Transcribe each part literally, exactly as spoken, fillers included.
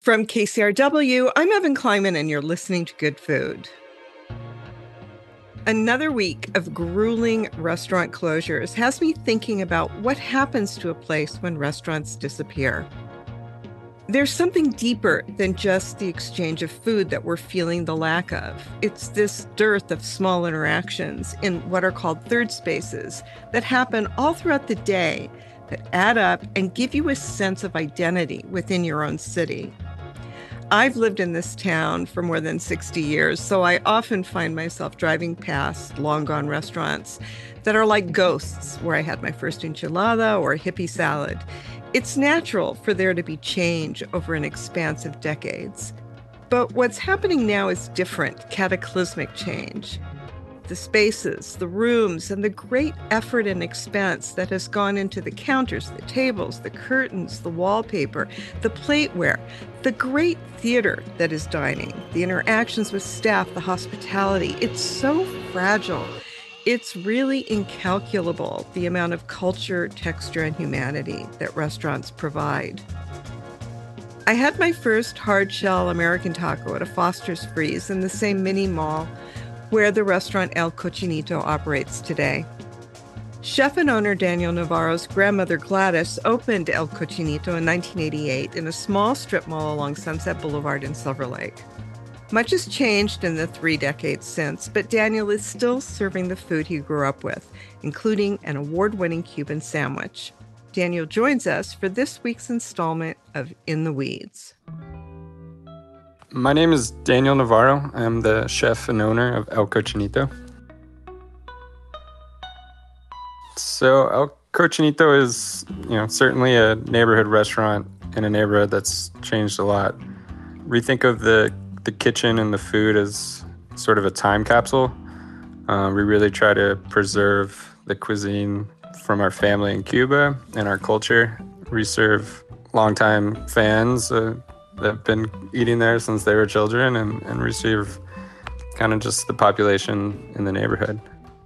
From K C R W, I'm Evan Kleiman, and you're listening to Good Food. Another week of grueling restaurant closures has me thinking about what happens to a place when restaurants disappear. There's something deeper than just the exchange of food that we're feeling the lack of. It's this dearth of small interactions in what are called third spaces that happen all throughout the day that add up and give you a sense of identity within your own city. I've lived in this town for more than sixty years, so I often find myself driving past long-gone restaurants that are like ghosts, where I had my first enchilada or a hippie salad. It's natural for there to be change over an expanse of decades. But what's happening now is different, cataclysmic change. The spaces, the rooms, and the great effort and expense that has gone into the counters, the tables, the curtains, the wallpaper, the plateware, the great theater that is dining, the interactions with staff, the hospitality. It's so fragile. It's really incalculable, the amount of culture, texture, and humanity that restaurants provide. I had my first hard-shell American taco at a Foster's Freeze in the same mini mall where the restaurant El Cochinito operates today. Chef and owner Daniel Navarro's grandmother Gladys opened El Cochinito in nineteen eighty-eight in a small strip mall along Sunset Boulevard in Silver Lake. Much has changed in the three decades since, but Daniel is still serving the food he grew up with, including an award-winning Cuban sandwich. Daniel joins us for this week's installment of In the Weeds. My name is Daniel Navarro. I'm the chef and owner of El Cochinito. So El Cochinito is, you know, certainly a neighborhood restaurant in a neighborhood that's changed a lot. We think of the the kitchen and the food as sort of a time capsule. Uh, we really try to preserve the cuisine from our family in Cuba and our culture. We serve longtime fans uh, that have been eating there since they were children, and, and receive kind of just the population in the neighborhood.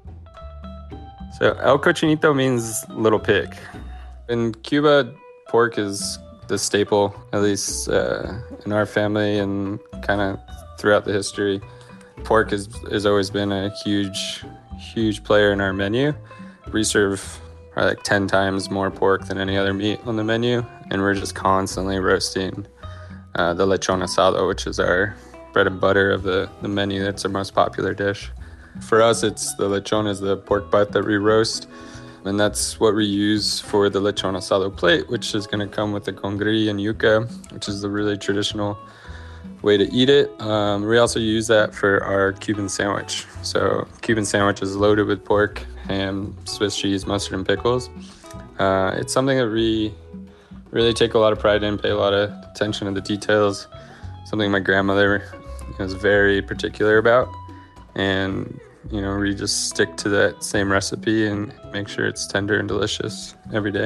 So El Cochinito means little pig. In Cuba, pork is the staple, at least uh, in our family and kind of throughout the history. Pork is, has always been a huge, huge player in our menu. We serve probably like ten times more pork than any other meat on the menu, and we're just constantly roasting uh, the lechon asado, which is our bread and butter of the, the menu. That's our most popular dish. For us, it's the lechon is the pork butt that we roast, and that's what we use for the lechon asado plate, which is going to come with the congri and yuca, which is the really traditional way to eat it. Um, we also use that for our Cuban sandwich. So Cuban sandwich is loaded with pork, ham, Swiss cheese, mustard, and pickles. Uh, it's something that we really take a lot of pride in, pay a lot of attention to the details, something my grandmother was very particular about. And you know, we just stick to that same recipe and make sure it's tender and delicious every day.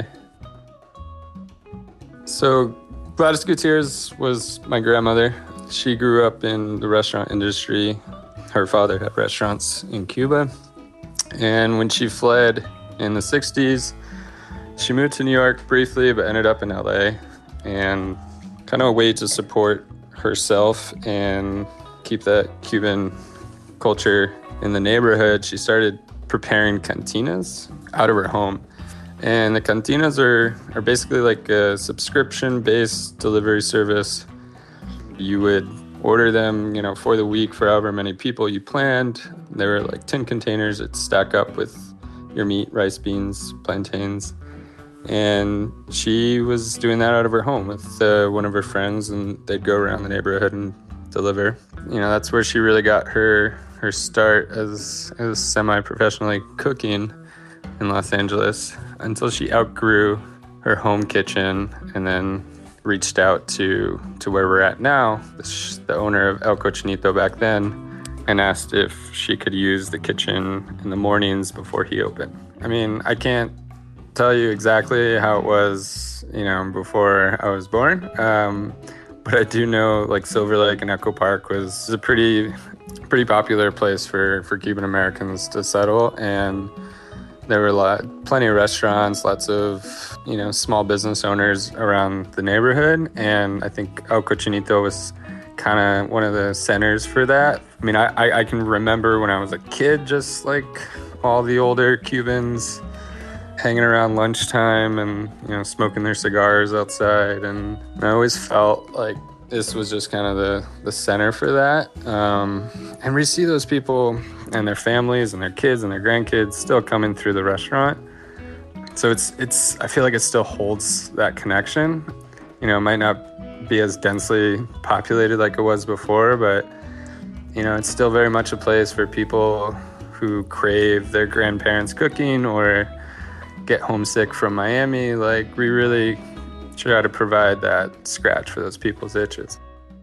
So Gladys Gutierrez was my grandmother. She grew up in the restaurant industry. Her father had restaurants in Cuba. And when she fled in the sixties, she moved to New York briefly, but ended up in L A. And kind of a way to support herself and keep that Cuban culture in the neighborhood, she started preparing cantinas out of her home. And the cantinas are, are basically like a subscription-based delivery service. You would order them, you know, for the week for however many people you planned. They were like tin containers that stack up with your meat, rice, beans, plantains. And she was doing that out of her home with uh, one of her friends, and they'd go around the neighborhood and deliver. You know, that's where she really got her her start as as semi-professionally cooking in Los Angeles, until she outgrew her home kitchen and then reached out to to where we're at now, the, the owner of El Cochinito back then, and asked if she could use the kitchen in the mornings before he opened. I mean, I can't tell you exactly how it was, you know, before I was born, um, but I do know like Silver Lake and Echo Park was a pretty pretty popular place for, for Cuban Americans to settle, and there were a lot, plenty of restaurants, lots of you know, small business owners around the neighborhood. And I think El Cochinito was kind of one of the centers for that. I mean, I, I, I can remember when I was a kid, just like all the older Cubans hanging around lunchtime and, you know, smoking their cigars outside. And I always felt like this was just kind of the, the center for that. Um, and we see those people and their families and their kids and their grandkids still coming through the restaurant. So it's, it's, I feel like it still holds that connection. You know, it might not be as densely populated like it was before, but, you know, it's still very much a place for people who crave their grandparents' cooking or get homesick from Miami. Like, we really try to provide that scratch for those people's itches.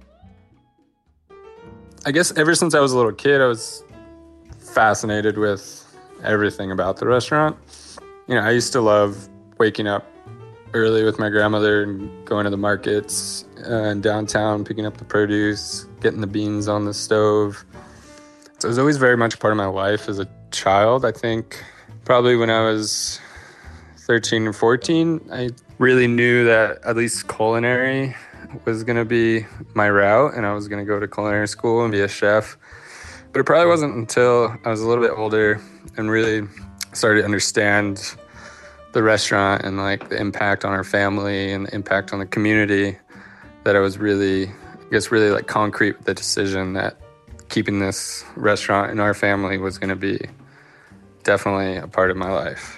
I guess ever since I was a little kid, I was fascinated with everything about the restaurant. You know, I used to love waking up early with my grandmother and going to the markets uh, in downtown, picking up the produce, getting the beans on the stove. So it was always very much a part of my life as a child. I think probably when I was thirteen or fourteen, I really knew that at least culinary was going to be my route, and I was going to go to culinary school and be a chef. But it probably wasn't until I was a little bit older and really started to understand the restaurant and like the impact on our family and the impact on the community that I was really, I guess, really like concrete with the decision that keeping this restaurant in our family was going to be definitely a part of my life.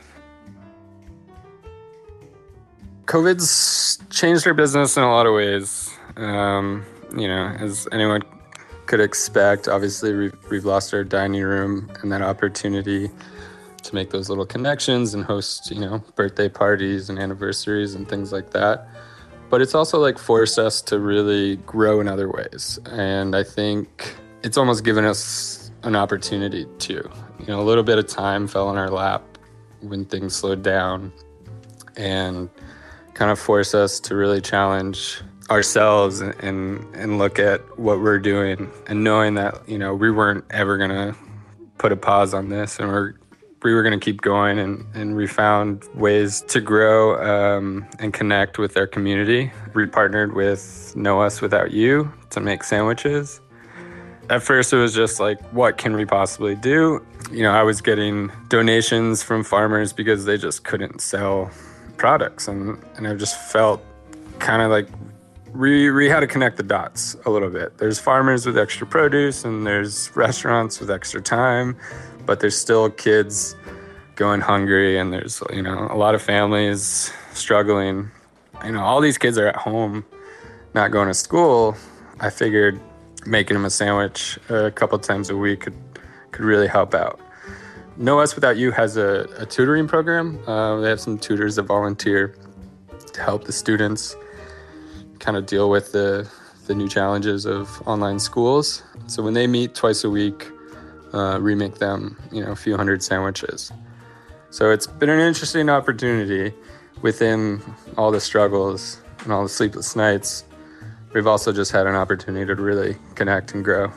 COVID's changed our business in a lot of ways. Um, you know, as anyone could expect, obviously we've, we've lost our dining room and that opportunity to make those little connections and host, you know, birthday parties and anniversaries and things like that. But it's also like forced us to really grow in other ways. And I think it's almost given us an opportunity to, you know, a little bit of time fell in our lap when things slowed down and kind of force us to really challenge ourselves and, and and look at what we're doing and knowing that, you know, we weren't ever going to put a pause on this, and we're we were going to keep going, and, and we found ways to grow um, and connect with our community. We partnered with Know Us Without You to make sandwiches. At first, it was just like, what can we possibly do? You know, I was getting donations from farmers because they just couldn't sell products, and, and I just felt kind of like we, we had to connect the dots a little bit. There's farmers with extra produce, and there's restaurants with extra time, but there's still kids going hungry, and there's, you know, a lot of families struggling. You know, all these kids are at home, not going to school. I figured making them a sandwich a couple times a week could, could really help out. Know Us Without You has a, a tutoring program. Uh, they have some tutors that volunteer to help the students kind of deal with the, the new challenges of online schools. So when they meet twice a week, uh, we make them, you know, a few hundred sandwiches. So it's been an interesting opportunity within all the struggles and all the sleepless nights. We've also just had an opportunity to really connect and grow.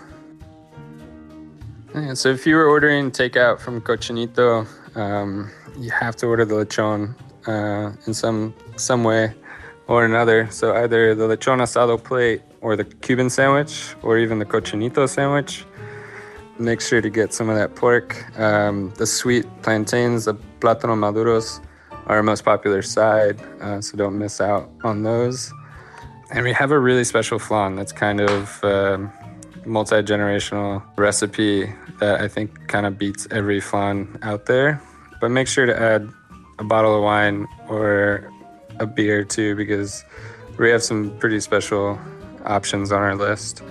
Yeah, so if you were ordering takeout from Cochinito, um, you have to order the lechon uh, in some some way or another. So either the lechon asado plate or the Cuban sandwich or even the Cochinito sandwich. Make sure to get some of that pork. Um, the sweet plantains, the plátano maduros, are our most popular side, uh, so don't miss out on those. And we have a really special flan that's kind of um, multi-generational recipe that I think kind of beats every flan out there. But make sure to add a bottle of wine or a beer too, because we have some pretty special options on our list.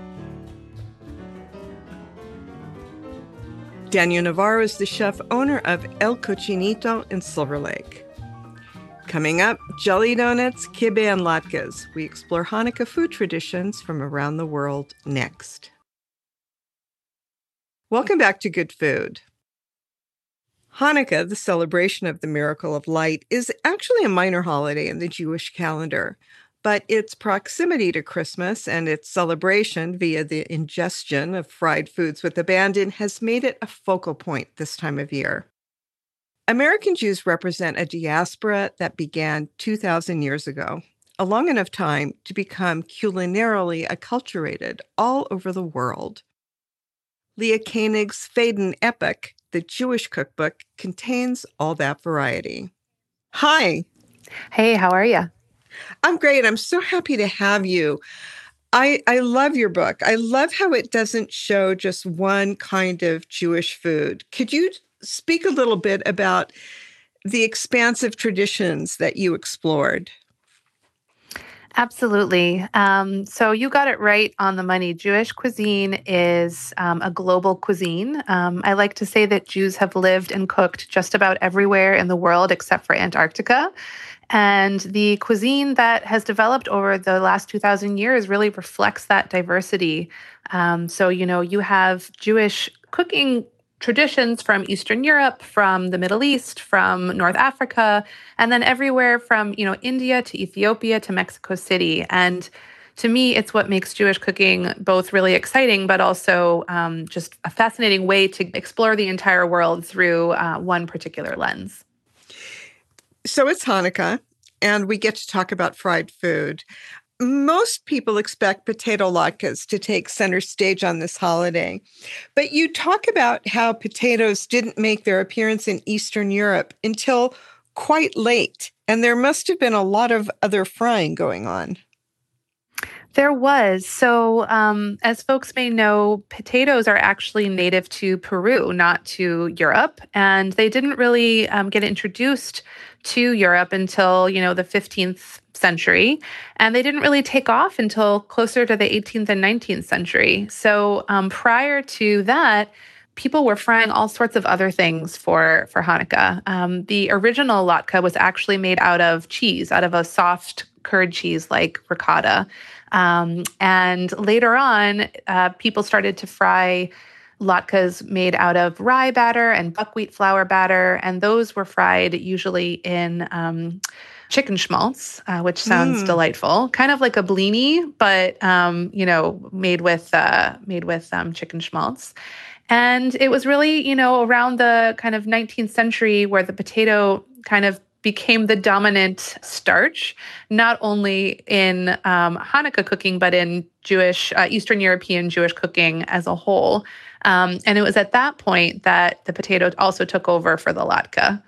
Daniel Navarro is the chef owner of El Cochinito in Silver Lake. Coming up, jelly donuts, kibbeh, and latkes. We explore Hanukkah food traditions from around the world next. Welcome back to Good Food. Hanukkah, the celebration of the miracle of light, is actually a minor holiday in the Jewish calendar, but its proximity to Christmas and its celebration via the ingestion of fried foods with abandon has made it a focal point this time of year. American Jews represent a diaspora that began two thousand years ago, a long enough time to become culinarily acculturated all over the world. Leah Koenig's Faden Epic, the Jewish cookbook, contains all that variety. Hi. Hey, how are you? I'm great. I'm so happy to have you. I, I love your book. I love how it doesn't show just one kind of Jewish food. Could you speak a little bit about the expansive traditions that you explored? Absolutely. Um, so you got it right on the money. Jewish cuisine is um, a global cuisine. Um, I like to say that Jews have lived and cooked just about everywhere in the world except for Antarctica. And the cuisine that has developed over the last two thousand years really reflects that diversity. Um, so, you know, you have Jewish cooking traditions from Eastern Europe, from the Middle East, from North Africa, and then everywhere from, you know, India to Ethiopia to Mexico City. And to me, it's what makes Jewish cooking both really exciting, but also um, just a fascinating way to explore the entire world through uh, one particular lens. So it's Hanukkah, and we get to talk about fried food. Most people expect potato latkes to take center stage on this holiday, but you talk about how potatoes didn't make their appearance in Eastern Europe until quite late, and there must have been a lot of other frying going on. There was. So, um, as folks may know, potatoes are actually native to Peru, not to Europe. And they didn't really um, get introduced to Europe until, you know, the fifteenth century. And they didn't really take off until closer to the eighteenth and nineteenth century. So um, prior to that, people were frying all sorts of other things for, for Hanukkah. Um, the original latke was actually made out of cheese, out of a soft curd cheese like ricotta. Um, and later on, uh, people started to fry latkes made out of rye batter and buckwheat flour batter, and those were fried usually in um, chicken schmaltz, uh, which sounds mm. delightful, kind of like a blini, but um, you know, made with uh, made with um, chicken schmaltz. And it was really, you know, around the kind of nineteenth century where the potato kind of became the dominant starch, not only in um, Hanukkah cooking, but in Jewish, uh, Eastern European Jewish cooking as a whole. Um, and it was at that point that the potato also took over for the latke.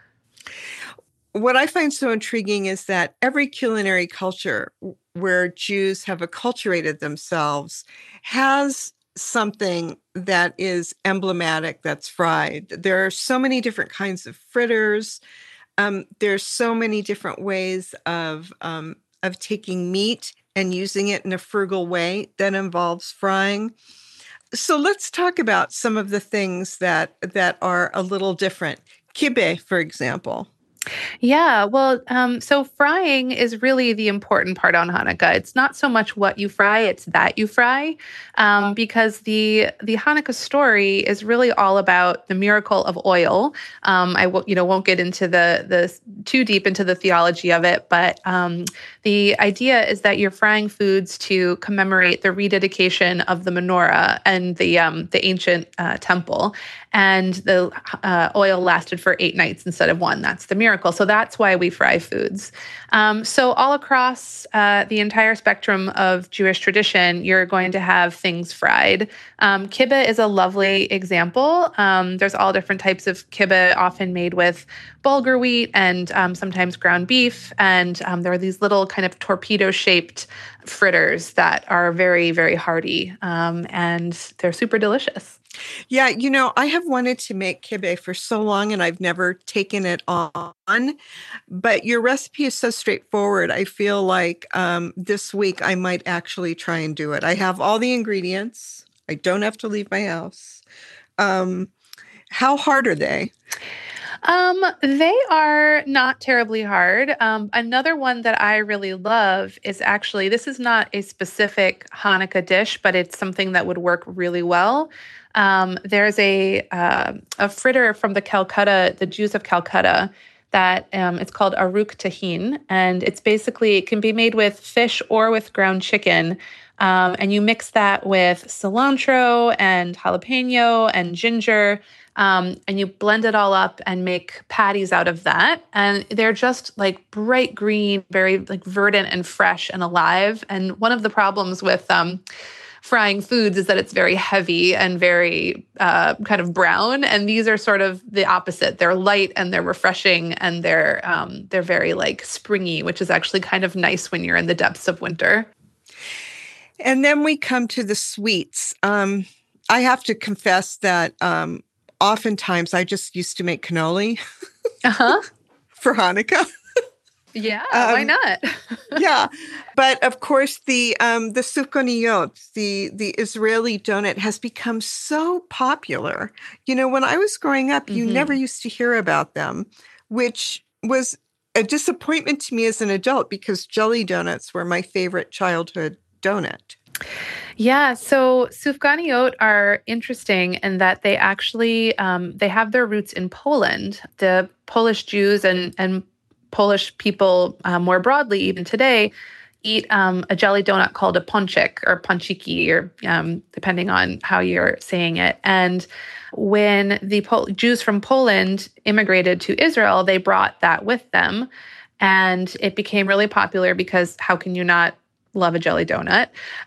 What I find so intriguing is that every culinary culture where Jews have acculturated themselves has something that is emblematic that's fried. There are so many different kinds of fritters. Um, there's so many different ways of um, of taking meat and using it in a frugal way that involves frying. So let's talk about some of the things that that are a little different. Kibbeh, for example. Yeah, well, um, so frying is really the important part on Hanukkah. It's not so much what you fry, it's that you fry, um, because the the Hanukkah story is really all about the miracle of oil. Um, I w- you know won't get into the the too deep into the theology of it, but um, the idea is that you're frying foods to commemorate the rededication of the menorah and the um, the ancient uh, temple. And the uh, oil lasted for eight nights instead of one. That's the miracle. So that's why we fry foods. Um, so all across uh, the entire spectrum of Jewish tradition, you're going to have things fried. Um, kibbeh is a lovely example. Um, there's all different types of kibbeh, often made with bulgur wheat and um, sometimes ground beef. And um, there are these little kind of torpedo-shaped fritters that are very, very hearty. Um, and they're super delicious. Yeah, you know, I have wanted to make kibbeh for so long and I've never taken it on, but your recipe is so straightforward. I feel like um, this week I might actually try and do it. I have all the ingredients. I don't have to leave my house. Um, how hard are they? Um, they are not terribly hard. Um, another one that I really love is actually, this is not a specific Hanukkah dish, but it's something that would work really well. Um, there's a uh, a fritter from the Calcutta, the Jews of Calcutta, that um, it's called aruk tahin, and it's basically, it can be made with fish or with ground chicken, um, and you mix that with cilantro and jalapeno and ginger, Um, and you blend it all up and make patties out of that. And they're just like bright green, very like verdant and fresh and alive. And one of the problems with um, frying foods is that it's very heavy and very uh, kind of brown. And these are sort of the opposite. They're light and they're refreshing and they're um, they're very like springy, which is actually kind of nice when you're in the depths of winter. And then we come to the sweets. Um, I have to confess that um, oftentimes I just used to make cannoli uh-huh. for Hanukkah. Yeah, um, why not? Yeah, but of course the um, the sufganiyot, the the Israeli donut, has become so popular. You know, when I was growing up, mm-hmm. you never used to hear about them, which was a disappointment to me as an adult because jelly donuts were my favorite childhood donut. Yeah, so sufganiyot are interesting in that they actually um, they have their roots in Poland. The Polish Jews and and Polish people uh, more broadly, even today, eat um, a jelly donut called a pączek or pącziki, or um, depending on how you're saying it. And when the Pol- Jews from Poland immigrated to Israel, they brought that with them, and it became really popular because how can you not love a jelly donut?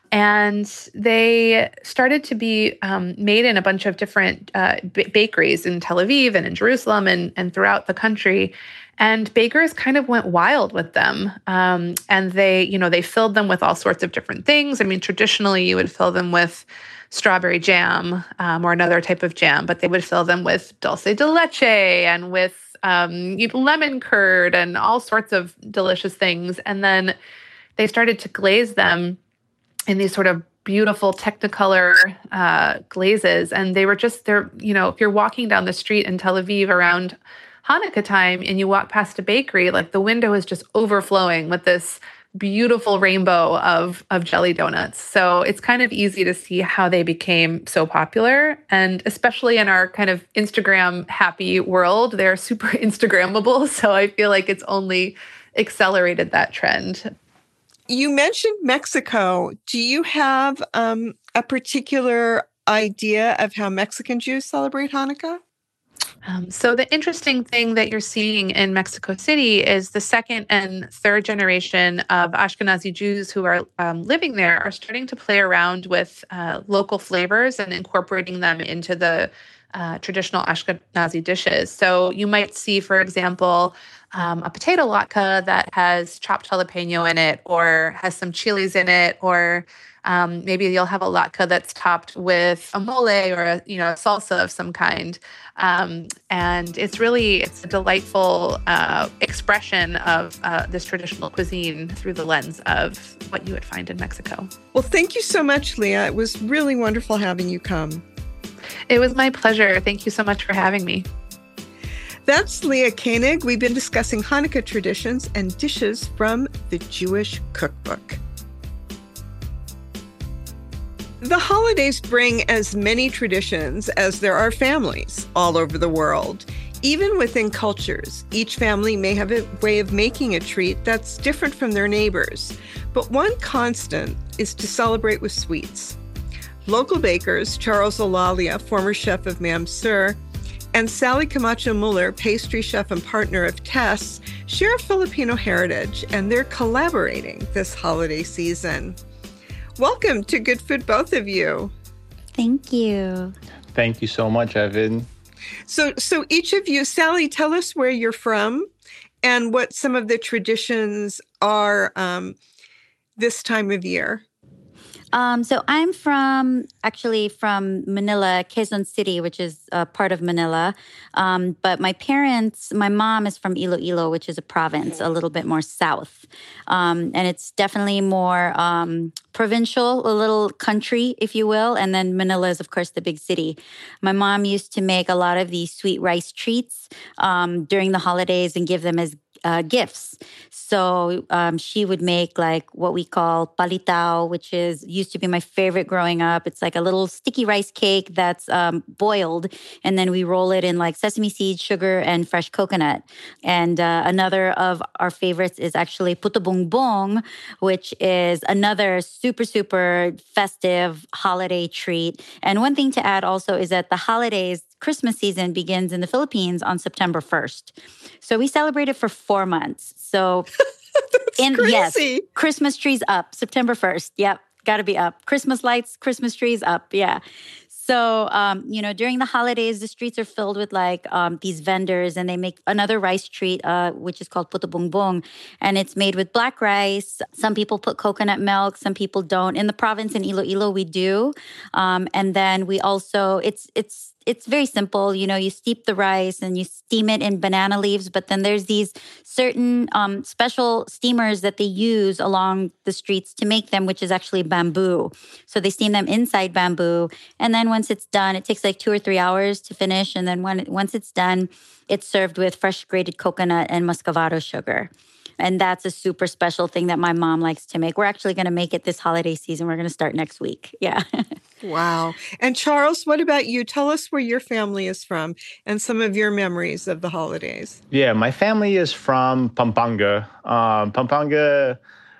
And they started to be um, made in a bunch of different uh, b- bakeries in Tel Aviv and in Jerusalem and, and throughout the country. And bakers kind of went wild with them. Um, and they, you know, they filled them with all sorts of different things. I mean, traditionally you would fill them with strawberry jam um, or another type of jam, but they would fill them with dulce de leche and with um, lemon curd and all sorts of delicious things. And then they started to glaze them in these sort of beautiful Technicolor uh, glazes. And they were just, they're, you know, if you're walking down the street in Tel Aviv around Hanukkah time and you walk past a bakery, like the window is just overflowing with this beautiful rainbow of, of jelly donuts. So it's kind of easy to see how they became so popular. And especially in our kind of Instagram happy world, they're super Instagrammable. So I feel like it's only accelerated that trend. You mentioned Mexico. Do you have um, a particular idea of how Mexican Jews celebrate Hanukkah? Um, so the interesting thing that you're seeing in Mexico City is the second and third generation of Ashkenazi Jews who are um, living there are starting to play around with uh, local flavors and incorporating them into the uh, traditional Ashkenazi dishes. So you might see, for example, um, a potato latke that has chopped jalapeno in it or has some chilies in it, or Um, maybe you'll have a latke that's topped with a mole or a, you know, a salsa of some kind. Um, and it's really, it's a delightful uh, expression of uh, this traditional cuisine through the lens of what you would find in Mexico. Well, thank you so much, Leah. It was really wonderful having you come. It was my pleasure. Thank you so much for having me. That's Leah Koenig. We've been discussing Hanukkah traditions and dishes from the Jewish Cookbook. The holidays bring as many traditions as there are families all over the world. Even within cultures, each family may have a way of making a treat that's different from their neighbors. But one constant is to celebrate with sweets. Local bakers, Charles Olalia, former chef of Mam Sir, and Sally Camacho Muller, pastry chef and partner of Tess, share a Filipino heritage, and they're collaborating this holiday season. Welcome to Good Food, both of you. Thank you. Thank you so much, Evan. So, so each of you, Sally, tell us where you're from and what some of the traditions are um, this time of year. Um, so I'm from, actually from Manila, Quezon City, which is a part of Manila. Um, but my parents, my mom is from Iloilo, which is a province, a little bit more south. Um, and it's definitely more um, provincial, a little country, if you will. And then Manila is, of course, the big city. My mom used to make a lot of these sweet rice treats um, during the holidays and give them as uh, gifts. So um, she would make like what we call palitao, which is used to be my favorite growing up. It's like a little sticky rice cake that's um, boiled, and then we roll it in like sesame seeds, sugar, and fresh coconut. And uh, another of our favorites is actually puto bongbong, which is another super, super festive holiday treat. And one thing to add also is that the holidays, Christmas season begins in the Philippines on September first. So we celebrate it for four months. So That's in crazy. yes, Christmas trees up September first. Yep, got to be up. Christmas lights, Christmas trees up. Yeah. So, um, you know, during the holidays, the streets are filled with like um, these vendors, and they make another rice treat, uh, which is called puto bongbong. And it's made with black rice. Some people put coconut milk, some people don't. In the province in Iloilo, we do. Um, and then we also, it's, it's, it's very simple. You know, you steep the rice and you steam it in banana leaves, but then there's these certain um, special steamers that they use along the streets to make them, which is actually bamboo. So they steam them inside bamboo. And then once it's done, it takes like two or three hours to finish. And then when once it's done, it's served with fresh grated coconut and muscovado sugar. And that's a super special thing that my mom likes to make. We're actually going to make it this holiday season. We're going to start next week. Yeah. Wow. And Charles, what about you? Tell us where your family is from and some of your memories of the holidays. Yeah, my family is from Pampanga. Um, Pampanga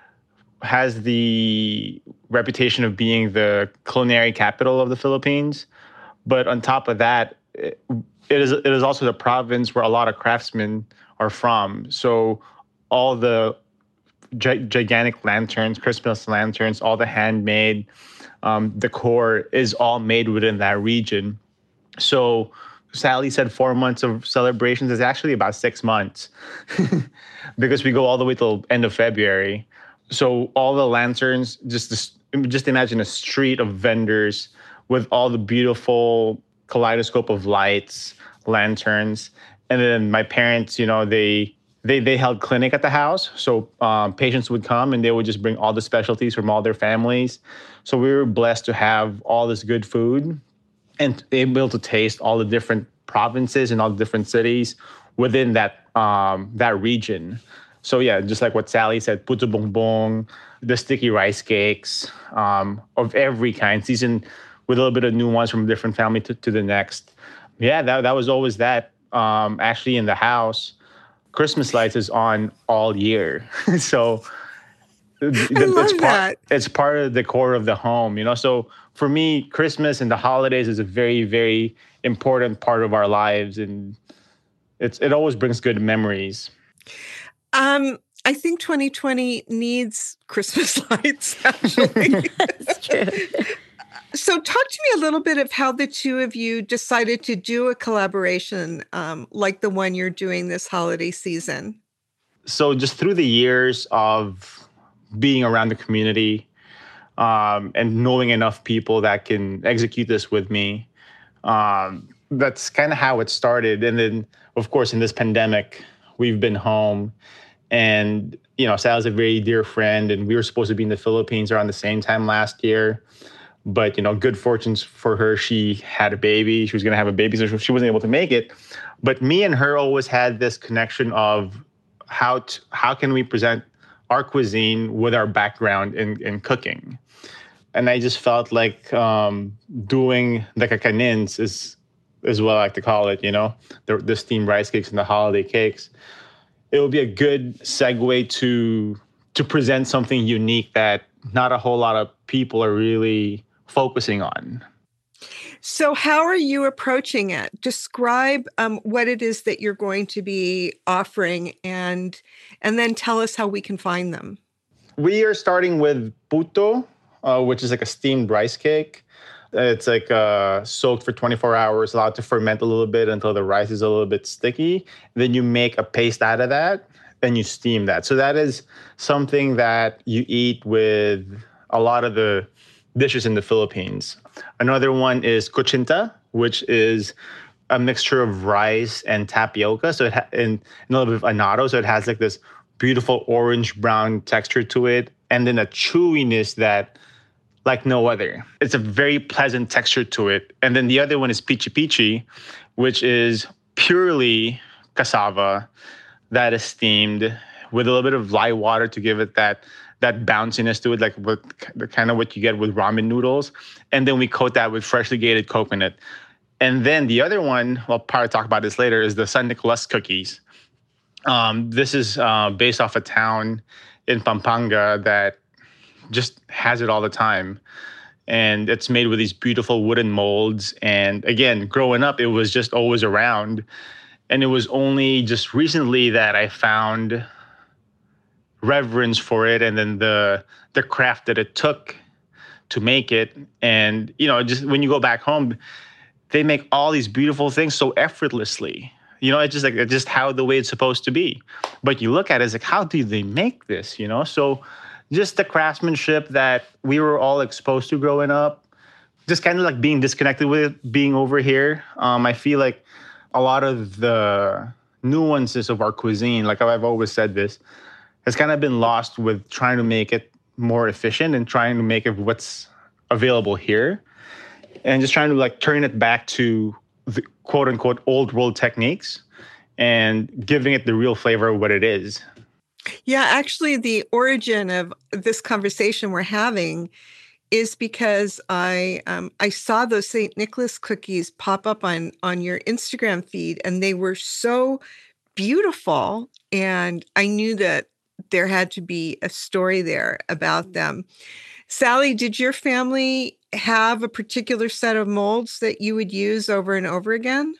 has the reputation of being the culinary capital of the Philippines. But on top of that, it, it is it is also the province where a lot of craftsmen are from. So all the gi- gigantic lanterns, Christmas lanterns, all the handmade um, decor is all made within that region. So Sally said four months of celebrations is actually about six months because we go all the way till end of February. So all the lanterns, just just imagine a street of vendors with all the beautiful kaleidoscope of lights, lanterns. And then my parents, you know, they They they held clinic at the house. So um, patients would come and they would just bring all the specialties from all their families. So we were blessed to have all this good food and able to taste all the different provinces and all the different cities within that um, that region. So yeah, just like what Sally said, puto bongbong, the sticky rice cakes um, of every kind, seasoned with a little bit of nuance from a different family to, to the next. Yeah, that that was always that. Um, actually, in the house, Christmas lights is on all year. So I love it's part, that. it's part of the core of the home, you know? So for me, Christmas and the holidays is a very, very important part of our lives. And it's it always brings good memories. Um, I think twenty twenty needs Christmas lights, actually. That's true. So talk to me a little bit of how the two of you decided to do a collaboration um, like the one you're doing this holiday season. So just through the years of being around the community um, and knowing enough people that can execute this with me, um, that's kind of how it started. And then, of course, in this pandemic, we've been home. And, you know, Sal's a very dear friend, and we were supposed to be in the Philippines around the same time last year. But, you know, good fortunes for her. She had a baby. She was going to have a baby, so she wasn't able to make it. But me and her always had this connection of how to, how can we present our cuisine with our background in, in cooking. And I just felt like um, doing the kakanins is, is what I like to call it, you know, the, the steamed rice cakes and the holiday cakes. It would be a good segue to to present something unique that not a whole lot of people are really focusing on. So how are you approaching it? Describe um, what it is that you're going to be offering, and and then tell us how we can find them. We are starting with puto, uh, which is like a steamed rice cake. It's like uh, soaked for twenty-four hours, allowed to ferment a little bit until the rice is a little bit sticky. Then you make a paste out of that, and you steam that. So that is something that you eat with a lot of the dishes in the Philippines. Another one is cochinta, which is a mixture of rice and tapioca. So it ha- and, and a little bit of annatto. So it has like this beautiful orange brown texture to it, and then a chewiness that like no other. It's a very pleasant texture to it. And then the other one is pichi pichi, which is purely cassava. that is steamed with a little bit of light water to give it that that bounciness to it, like with the kind of what you get with ramen noodles. And then we coat that with freshly grated coconut. And then the other one, we'll probably talk about this later, is the San Nicolas cookies. Um, this is uh, based off a town in Pampanga that just has it all the time. And it's made with these beautiful wooden molds. And again, growing up, it was just always around. And it was only just recently that I found reverence for it, and then the the craft that it took to make it. And, you know, just when you go back home, they make all these beautiful things so effortlessly. You know, it's just like, it's just how the way it's supposed to be. But you look at it, it's like, how do they make this, you know? So just the craftsmanship that we were all exposed to growing up, just kind of like being disconnected with it, being over here. Um, I feel like a lot of the nuances of our cuisine, like I've always said this, has kind of been lost with trying to make it more efficient and trying to make it what's available here. And just trying to like turn it back to the quote unquote old world techniques and giving it the real flavor of what it is. Yeah, actually, the origin of this conversation we're having is because I um, I saw those Saint Nicholas cookies pop up on, on your Instagram feed, and they were so beautiful. And I knew that there had to be a story there about them. Sally, did your family have a particular set of molds that you would use over and over again?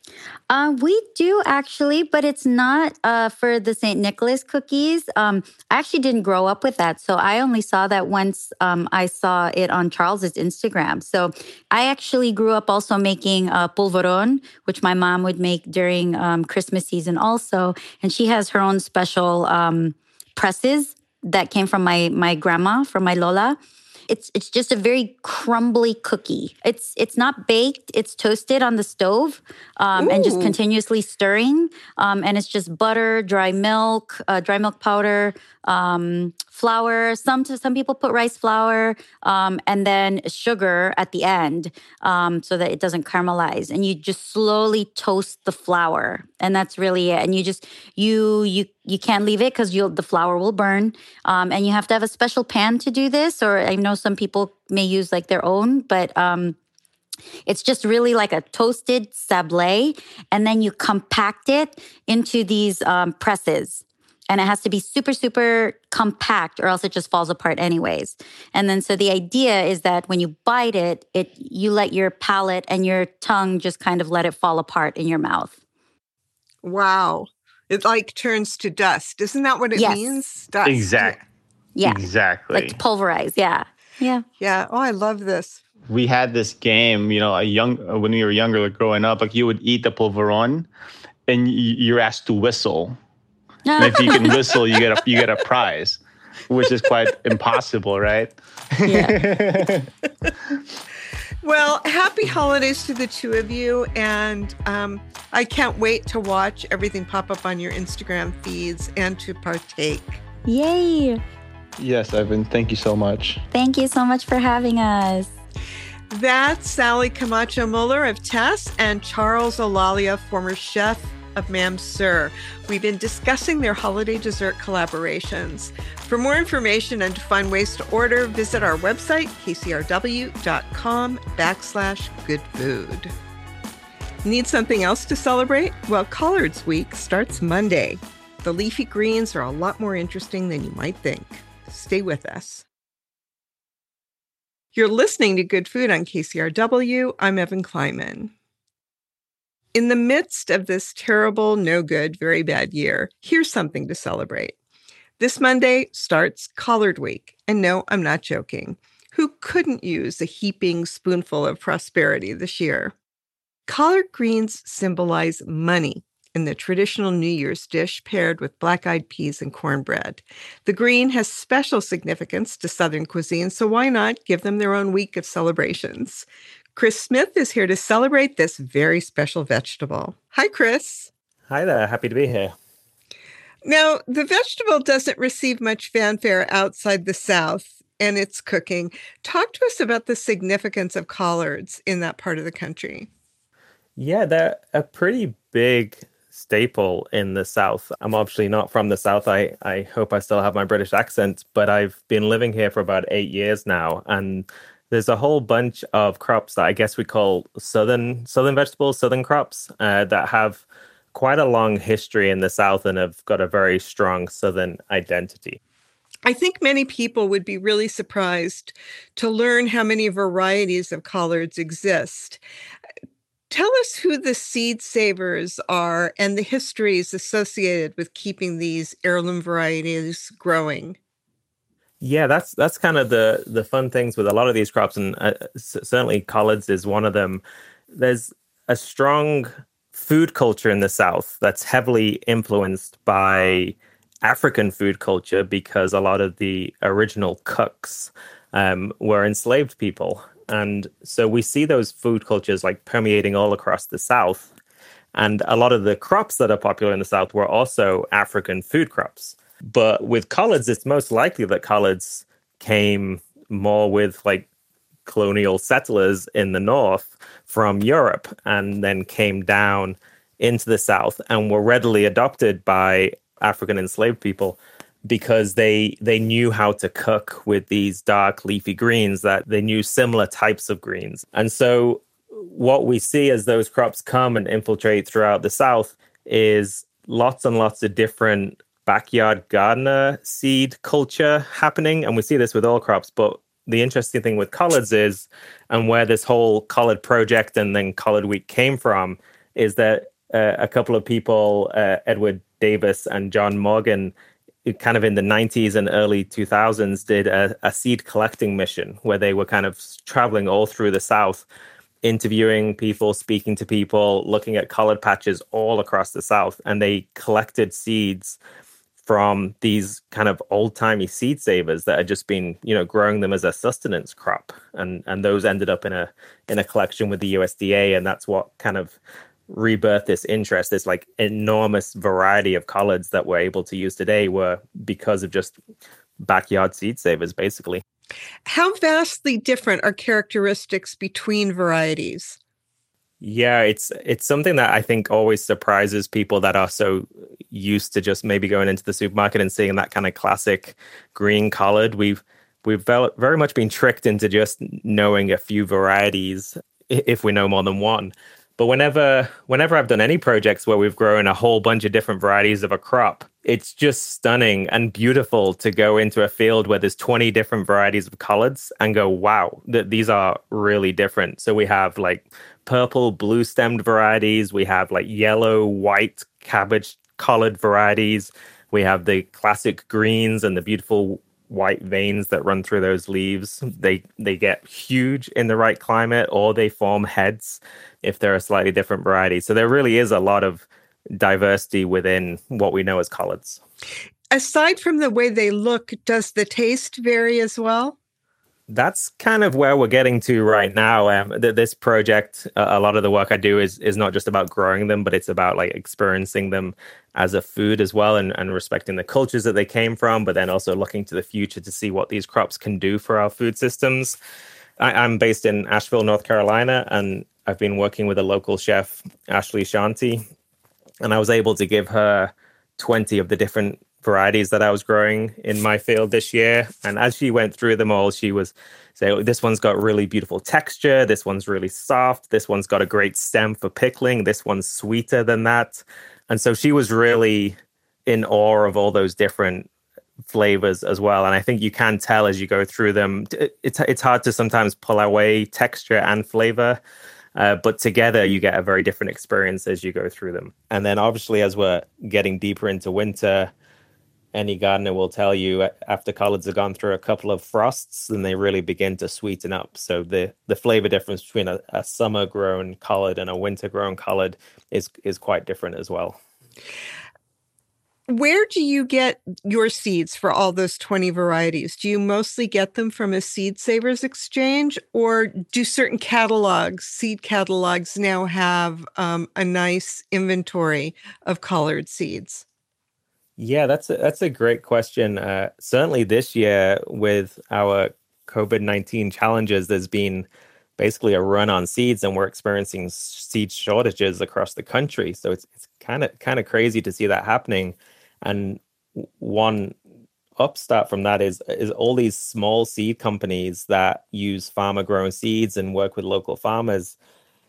Uh, we do actually, but it's not uh, for the Saint Nicholas cookies. Um, I actually didn't grow up with that. So I only saw that once um, I saw it on Charles's Instagram. So I actually grew up also making uh, polvoron, which my mom would make during um, Christmas season also. And she has her own special um, presses that came from my my grandma, from my Lola. It's it's just a very crumbly cookie. It's it's not baked. It's toasted on the stove um, and just continuously stirring. Um, and it's just butter, dry milk, uh, dry milk powder, um, flour. Some some people put rice flour um, and then sugar at the end um, so that it doesn't caramelize. And you just slowly toast the flour, and that's really it. And you just you you you can't leave it because you'll the flour will burn. Um, and you have to have a special pan to do this. Or I know some people may use like their own, but um, it's just really like a toasted sablé, and then you compact it into these um, presses. And it has to be super, super compact, or else it just falls apart anyways. And then so the idea is that when you bite it, it you let your palate and your tongue just kind of let it fall apart in your mouth. Wow. It like turns to dust. Isn't that what it yes. means? Dust. Exactly. Yeah. Exactly. Like to pulverize. Yeah. Yeah. Yeah. Oh, I love this. We had this game, you know, a young when we were younger, like growing up, like you would eat the polvoron and you're asked to whistle. And if you can whistle, you get a you get a prize, which is quite impossible, right? Yeah. Well, happy holidays to the two of you. And um, I can't wait to watch everything pop up on your Instagram feeds and to partake. Yay. Yes, Evan, thank you so much. Thank you so much for having us. That's Sally Camacho Muller of Tess and Charles Olalia, former chef of Mam Sir. We've been discussing their holiday dessert collaborations. For more information and to find ways to order, visit our website, kcrw.com backslash good food. Need something else to celebrate? Well, Collards Week starts Monday. The leafy greens are a lot more interesting than you might think. Stay with us. You're listening to Good Food on K C R W. I'm Evan Kleiman. In the midst of this terrible, no good, very bad year, here's something to celebrate. This Monday starts Collard Week. And no, I'm not joking. Who couldn't use a heaping spoonful of prosperity this year? Collard greens symbolize money in the traditional New Year's dish paired with black-eyed peas and cornbread. The green has special significance to Southern cuisine, so why not give them their own week of celebrations? Chris Smith is here to celebrate this very special vegetable. Hi, Chris. Hi there. Happy to be here. Now, the vegetable doesn't receive much fanfare outside the South and its cooking. Talk to us about the significance of collards in that part of the country. Yeah, they're a pretty big staple in the South. I'm obviously not from the South. I, I hope I still have my British accent, but I've been living here for about eight years now. And there's a whole bunch of crops that I guess we call southern southern vegetables, southern crops, uh, that have quite a long history in the South and have got a very strong southern identity. I think many people would be really surprised to learn how many varieties of collards exist. Tell us who the seed savers are and the histories associated with keeping these heirloom varieties growing. Yeah, that's that's kind of the the fun things with a lot of these crops, and uh, c- certainly collards is one of them. There's a strong food culture in the South that's heavily influenced by African food culture because a lot of the original cooks um, were enslaved people. And so we see those food cultures like permeating all across the South. And a lot of the crops that are popular in the South were also African food crops. But with collards, it's most likely that collards came more with like colonial settlers in the North from Europe and then came down into the South and were readily adopted by African enslaved people because they they knew how to cook with these dark leafy greens, that they knew similar types of greens. And so what we see as those crops come and infiltrate throughout the South is lots and lots of different backyard gardener seed culture happening. And we see this with all crops. But the interesting thing with collards is, and where this whole collard project and then collard wheat came from, is that uh, a couple of people, uh, Edward Davis and John Morgan, kind of in the nineties and early two thousands, did a, a seed collecting mission where they were kind of traveling all through the South, interviewing people, speaking to people, looking at collard patches all across the South. And they collected seeds from these kind of old-timey seed savers that had just been, you know, growing them as a sustenance crop. And and those ended up in a in a collection with the U S D A. And that's what kind of rebirth this interest. This like enormous variety of collards that we're able to use today were because of just backyard seed savers, basically. How vastly different are characteristics between varieties? Yeah, it's it's something that I think always surprises people that are so used to just maybe going into the supermarket and seeing that kind of classic green collard. We've we've very much been tricked into just knowing a few varieties if we know more than one. But whenever whenever I've done any projects where we've grown a whole bunch of different varieties of a crop, it's just stunning and beautiful to go into a field where there's twenty different varieties of collards and go, wow, th- these are really different. So we have like purple, blue stemmed varieties. We have like yellow, white cabbage collard varieties. We have the classic greens and the beautiful white veins that run through those leaves. They they get huge in the right climate, or they form heads if they're a slightly different variety. So there really is a lot of diversity within what we know as collards. Aside from the way they look, does the taste vary as well? That's kind of where we're getting to right now. Um, th- this project, uh, a lot of the work I do is is not just about growing them, but it's about like experiencing them as a food as well, and, and respecting the cultures that they came from, but then also looking to the future to see what these crops can do for our food systems. I, I'm based in Asheville, North Carolina, and I've been working with a local chef, Ashley Shanti, and I was able to give her twenty of the different varieties that I was growing in my field this year. And as she went through them all, she was saying, this one's got really beautiful texture. This one's really soft. This one's got a great stem for pickling. This one's sweeter than that. And so she was really in awe of all those different flavors as well. And I think you can tell as you go through them, it's, it's hard to sometimes pull away texture and flavor. Uh, but together, you get a very different experience as you go through them. And then obviously, as we're getting deeper into winter, any gardener will tell you after collards have gone through a couple of frosts, then they really begin to sweeten up. So the, the flavor difference between a, a summer-grown collard and a winter-grown collard is is quite different as well. Where do you get your seeds for all those twenty varieties? Do you mostly get them from a Seed Savers Exchange, or do certain catalogs, seed catalogs, now have um, a nice inventory of collard seeds? Yeah, that's a, that's a great question. Uh, certainly this year with our COVID nineteen challenges, there's been basically a run on seeds, and we're experiencing seed shortages across the country. So it's it's kind of kind of crazy to see that happening. And one upstart from that is is all these small seed companies that use farmer grown seeds and work with local farmers.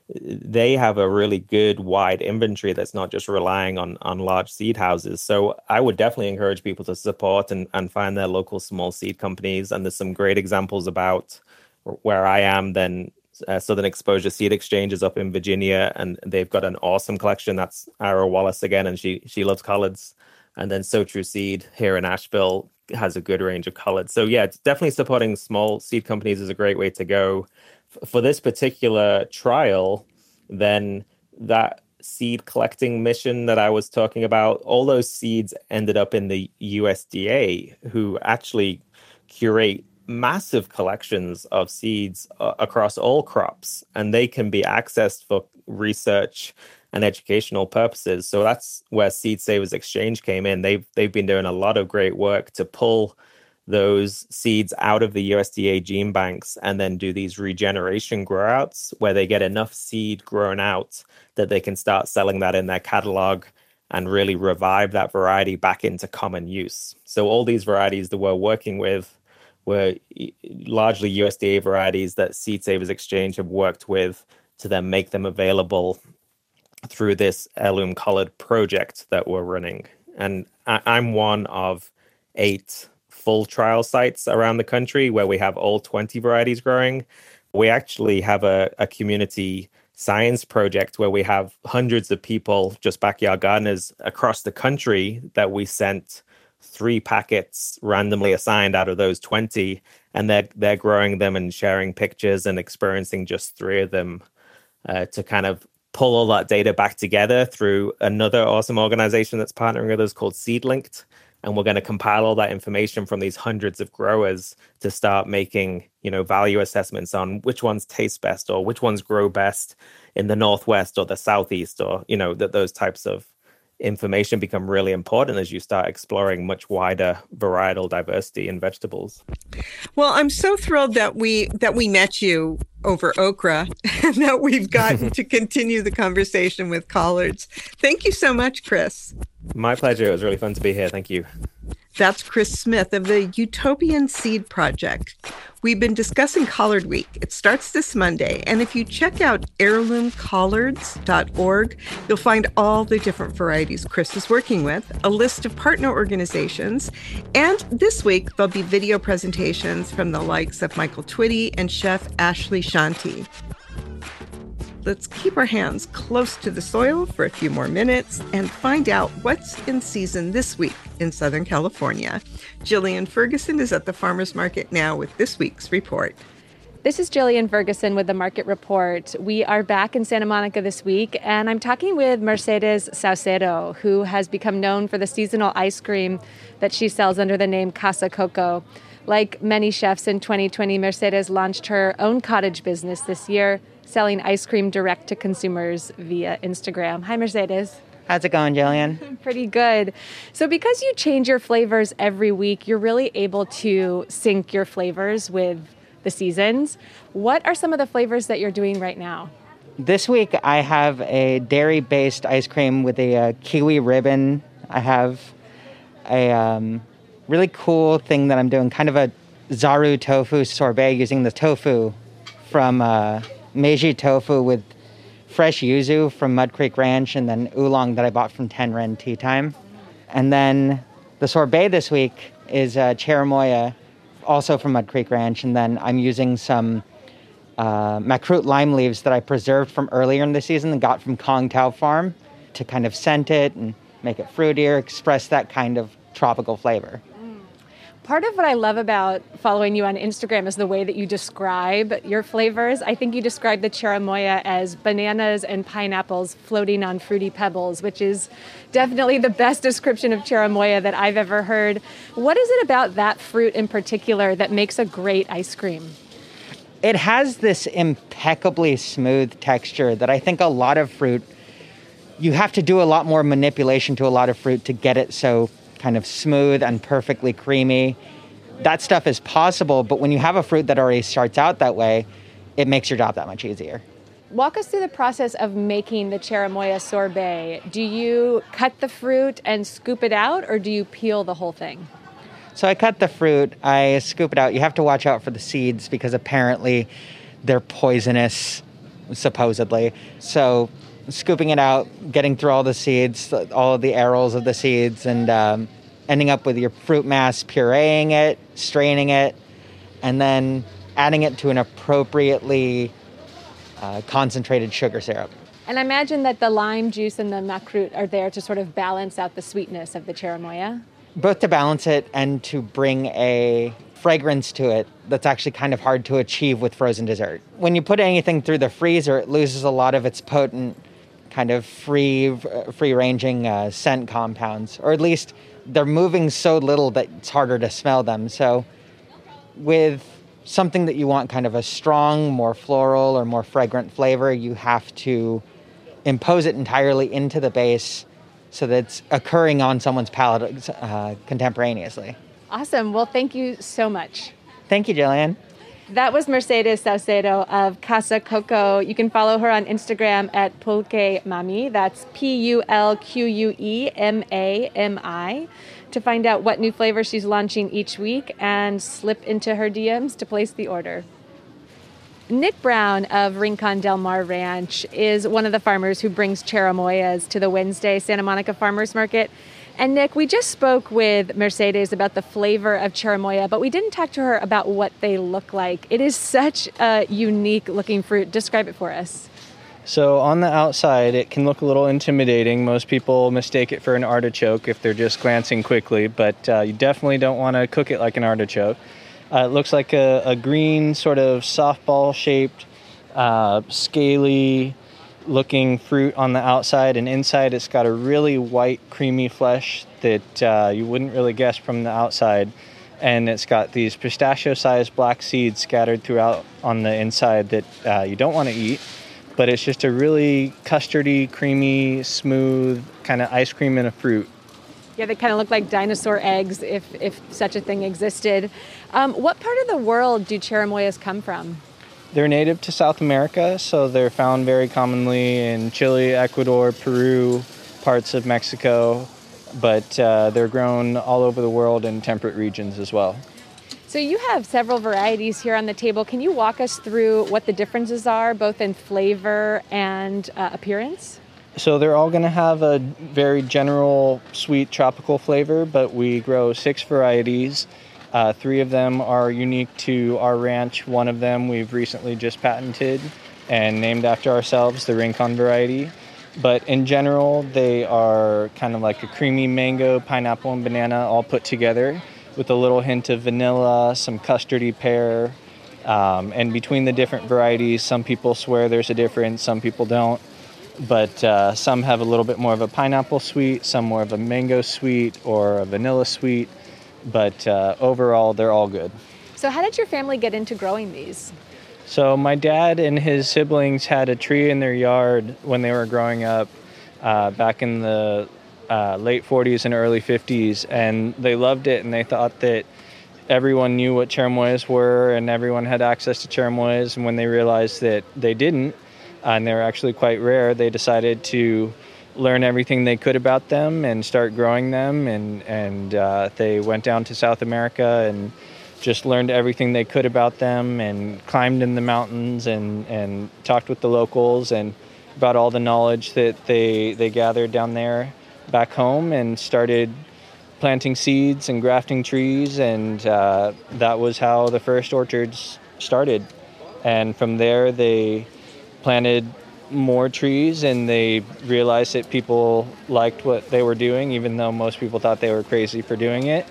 They have a really good wide inventory that's not just relying on on large seed houses. So I would definitely encourage people to support and, and find their local small seed companies. And there's some great examples about where I am. Then uh, Southern Exposure Seed Exchange is up in Virginia, and they've got an awesome collection. That's Ira Wallace again, and she she loves collards. And then So True Seed here in Asheville has a good range of collards. So yeah, it's definitely supporting small seed companies is a great way to go. For this particular trial, then that seed collecting mission that I was talking about, all those seeds ended up in the U S D A, who actually curate massive collections of seeds uh, across all crops, and they can be accessed for research and educational purposes. So that's where Seed Savers Exchange came in. They've they've been doing a lot of great work to pull those seeds out of the U S D A gene banks and then do these regeneration grow outs where they get enough seed grown out that they can start selling that in their catalog and really revive that variety back into common use. So all these varieties that we're working with were largely U S D A varieties that Seed Savers Exchange have worked with to then make them available through this Heirloom Collard project that we're running. And I- I'm one of eight full trial sites around the country where we have all twenty varieties growing. We actually have a, a community science project where we have hundreds of people, just backyard gardeners across the country, that we sent three packets randomly assigned out of those twenty, and they're, they're growing them and sharing pictures and experiencing just three of them uh, to kind of pull all that data back together through another awesome organization that's partnering with us called SeedLinked. And we're going to compile all that information from these hundreds of growers to start making, you know, value assessments on which ones taste best or which ones grow best in the Northwest or the Southeast, or, you know, that those types of information become really important as you start exploring much wider varietal diversity in vegetables. Well, I'm so thrilled that we that we met you over okra and that we've gotten to continue the conversation with collards. Thank you so much, Chris. My pleasure. It was really fun to be here. Thank you. That's Chris Smith of the Utopian Seed Project. We've been discussing Collard Week. It starts this Monday, and if you check out heirloom collards dot org, you'll find all the different varieties Chris is working with, a list of partner organizations, and this week there'll be video presentations from the likes of Michael Twitty and Chef Ashley Shanti. Let's keep our hands close to the soil for a few more minutes and find out what's in season this week in Southern California. Jillian Ferguson is at the farmers market now with this week's report. This is Jillian Ferguson with the Market Report. We are back in Santa Monica this week, and I'm talking with Mercedes Saucedo, who has become known for the seasonal ice cream that she sells under the name Casa Coco. Like many chefs in twenty twenty, Mercedes launched her own cottage business this year, selling ice cream direct to consumers via Instagram. Hi, Mercedes. How's it going, Jillian? Pretty good. So because you change your flavors every week, you're really able to sync your flavors with the seasons. What are some of the flavors that you're doing right now? This week, I have a dairy-based ice cream with a uh, kiwi ribbon. I have a um, really cool thing that I'm doing, kind of a zaru tofu sorbet using the tofu from uh, Meiji Tofu with fresh yuzu from Mud Creek Ranch, and then oolong that I bought from Ten Ren Tea Time. And then the sorbet this week is uh, cherimoya, also from Mud Creek Ranch, and then I'm using some uh, macroot lime leaves that I preserved from earlier in the season and got from Kong Tao Farm to kind of scent it and make it fruitier, express that kind of tropical flavor. Part of what I love about following you on Instagram is the way that you describe your flavors. I think you describe the cherimoya as bananas and pineapples floating on fruity pebbles, which is definitely the best description of cherimoya that I've ever heard. What is it about that fruit in particular that makes a great ice cream? It has this impeccably smooth texture that I think a lot of fruit, you have to do a lot more manipulation to a lot of fruit to get it so kind of smooth and perfectly creamy. That stuff is possible, but when you have a fruit that already starts out that way, it makes your job that much easier. Walk us through the process of making the cherimoya sorbet. Do you cut the fruit and scoop it out, or do you peel the whole thing? So I cut the fruit, I scoop it out. You have to watch out for the seeds because apparently they're poisonous, supposedly. So scooping it out, getting through all the seeds, all of the arrows of the seeds, and um, ending up with your fruit mass, pureeing it, straining it, and then adding it to an appropriately uh, concentrated sugar syrup. And I imagine that the lime juice and the makrut are there to sort of balance out the sweetness of the cherimoya. Both to balance it and to bring a fragrance to it that's actually kind of hard to achieve with frozen dessert. When you put anything through the freezer, it loses a lot of its potent, kind of free, free-ranging uh, scent compounds, or at least they're moving so little that it's harder to smell them. So with something that you want kind of a strong, more floral or more fragrant flavor, you have to impose it entirely into the base so that it's occurring on someone's palate uh, contemporaneously. Awesome. Well, thank you so much. Thank you, Jillian. That was Mercedes Saucedo of Casa Coco. You can follow her on Instagram at Pulque Mami. That's P U L Q U E M A M I to find out what new flavors she's launching each week and slip into her D Ms to place the order. Nick Brown of Rincon Del Mar Ranch is one of the farmers who brings cherimoyas to the Wednesday Santa Monica Farmers Market. And Nick, we just spoke with Mercedes about the flavor of cherimoya, but we didn't talk to her about what they look like. It is such a unique looking fruit. Describe it for us. So on the outside, it can look a little intimidating. Most people mistake it for an artichoke if they're just glancing quickly, but uh, you definitely don't want to cook it like an artichoke. Uh, it looks like a, a green, sort of softball-shaped, uh, scaly-looking fruit on the outside, and inside it's got a really white, creamy flesh that uh, you wouldn't really guess from the outside. And it's got these pistachio-sized black seeds scattered throughout on the inside that uh, you don't want to eat. But it's just a really custardy, creamy, smooth kind of ice cream in a fruit. Yeah, they kind of look like dinosaur eggs, if if such a thing existed. Um, what part of the world do cherimoyas come from? They're native to South America, so they're found very commonly in Chile, Ecuador, Peru, parts of Mexico, but uh, they're grown all over the world in temperate regions as well. So you have several varieties here on the table. Can you walk us through what the differences are, both in flavor and uh, appearance? So they're all going to have a very general sweet tropical flavor, but we grow six varieties. Uh, three of them are unique to our ranch. One of them we've recently just patented and named after ourselves, the Rincon variety. But in general, they are kind of like a creamy mango, pineapple, and banana all put together with a little hint of vanilla, some custardy pear. Um, and between the different varieties, some people swear there's a difference, some people don't. But uh, some have a little bit more of a pineapple sweet, some more of a mango sweet or a vanilla sweet. But uh, overall, they're all good. So how did your family get into growing these? So my dad and his siblings had a tree in their yard when they were growing up uh, back in the uh, late forties and early fifties. And they loved it, and they thought that everyone knew what cherimoyas were and everyone had access to cherimoyas. And when they realized that they didn't, and they were actually quite rare, they decided to learn everything they could about them and start growing them. And, and uh, they went down to South America and just learned everything they could about them and climbed in the mountains and, and talked with the locals and about all the knowledge that they, they gathered down there back home and started planting seeds and grafting trees. And uh, that was how the first orchards started. And from there, they planted more trees, and they realized that people liked what they were doing, even though most people thought they were crazy for doing it.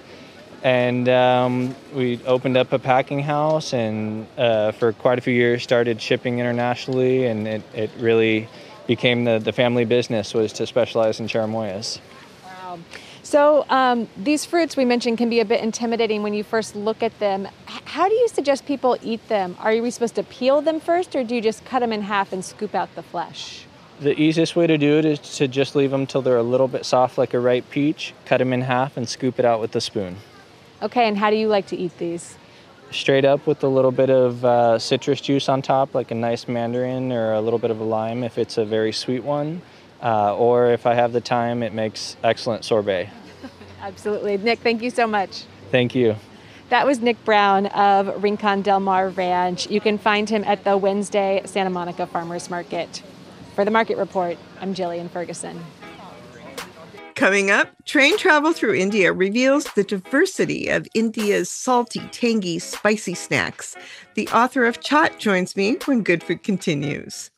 And um, we opened up a packing house, and uh, for quite a few years started shipping internationally, and it, it really became the, the family business, was to specialize in cherimoyas. Wow. So um, these fruits we mentioned can be a bit intimidating when you first look at them. H- how do you suggest people eat them? Are we supposed to peel them first, or do you just cut them in half and scoop out the flesh? The easiest way to do it is to just leave them till they're a little bit soft like a ripe peach, cut them in half and scoop it out with a spoon. Okay, and how do you like to eat these? straight up with a little bit of uh, citrus juice on top, like a nice mandarin or a little bit of a lime if it's a very sweet one. Uh, or if I have the time, it makes excellent sorbet. Absolutely. Nick, thank you so much. Thank you. That was Nick Brown of Rincon Del Mar Ranch. You can find him at the Wednesday Santa Monica Farmers Market. For the Market Report, I'm Jillian Ferguson. Coming up, train travel through India reveals the diversity of India's salty, tangy, spicy snacks. The author of Chaat joins me when Good Food continues.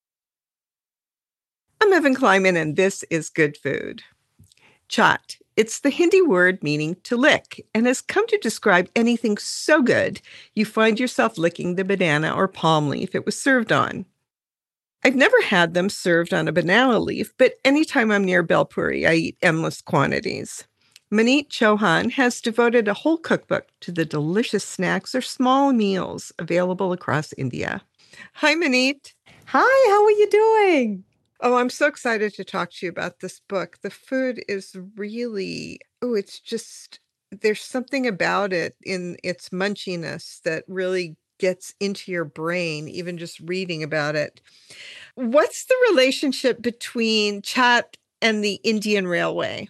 I'm Evan Kleiman, and this is Good Food. Chaat. It's the Hindi word meaning to lick and has come to describe anything so good you find yourself licking the banana or palm leaf it was served on. I've never had them served on a banana leaf, but anytime I'm near Belpuri, I eat endless quantities. Maneet Chauhan has devoted a whole cookbook to the delicious snacks or small meals available across India. Hi, Maneet. Hi, how are you doing? Oh, I'm so excited to talk to you about this book. The food is really, oh, it's just, there's something about it in its munchiness that really gets into your brain, even just reading about it. What's the relationship between Chaat and the Indian Railway?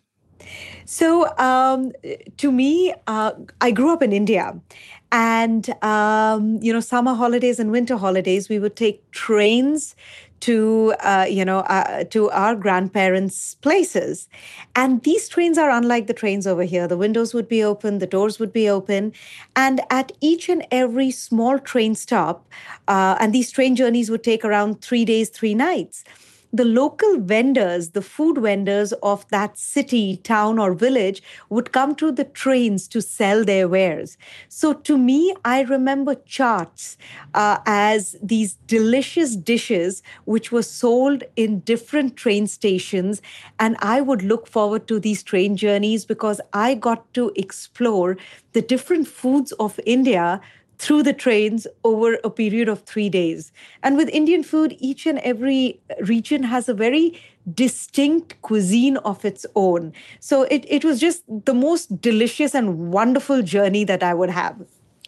So, um, to me, uh, I grew up in India. And, um, you know, summer holidays and winter holidays, we would take trains to, uh, you know, uh, to our grandparents' places. And these trains are unlike the trains over here. The windows would be open, the doors would be open. And at each and every small train stop, uh, and these train journeys would take around three days, three nights. The local vendors, the food vendors of that city, town, or village would come to the trains to sell their wares. So to me, I remember chaats uh, as these delicious dishes which were sold in different train stations. And I would look forward to these train journeys because I got to explore the different foods of India through the trains over a period of three days. And with Indian food, each and every region has a very distinct cuisine of its own. So it, it was just the most delicious and wonderful journey that I would have.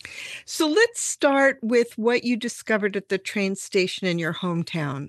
So let's start with what you discovered at the train station in your hometown.